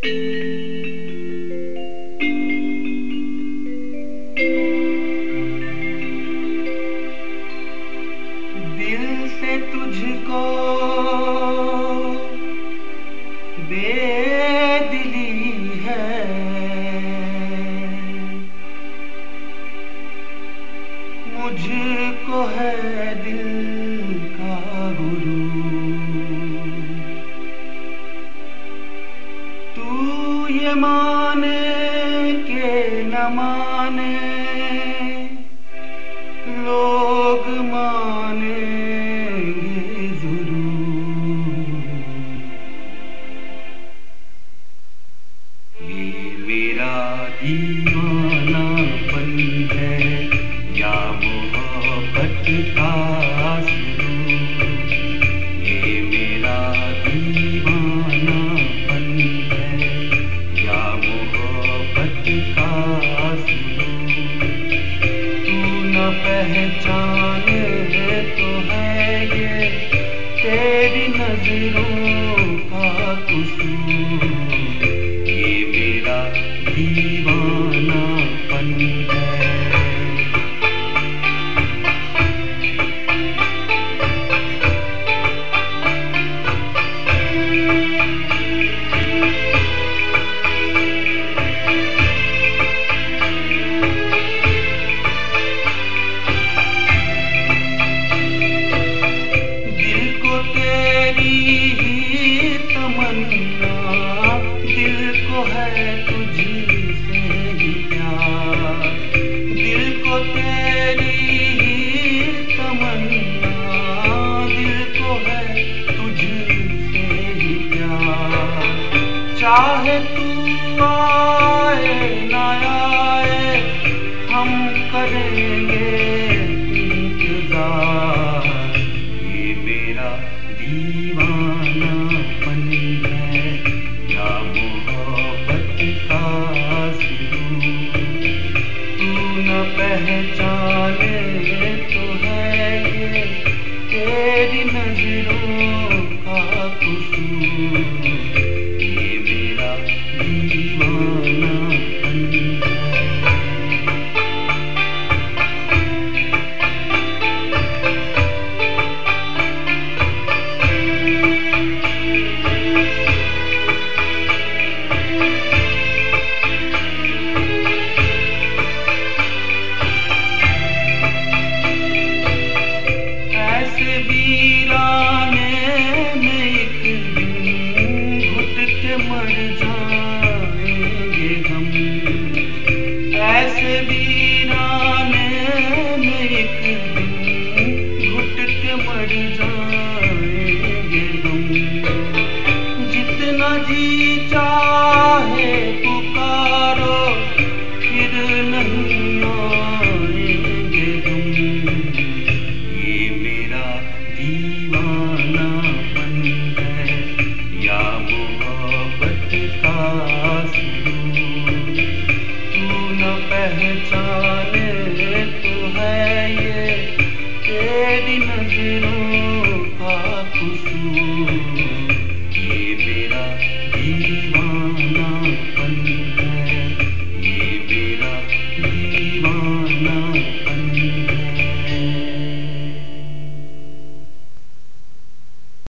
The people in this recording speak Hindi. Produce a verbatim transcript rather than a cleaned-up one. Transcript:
दिल से तुझको बेदिली है, मुझको है दिल का गुरूर। तू ये माने के न माने, लोग मानेंगे जरूर। ये मेरा दीवानापन है या मोहब्बत का सुरूर। ये मेरा दीवानापन है या मोहब्बत का सुरूर। तू न पहचाने तो है ये तेरी नजरों का कसूर। ये मेरा दीवानापन है। चाहे तू आए ना आए, हम करेंगे इंतजार। ये मेरा दीवाना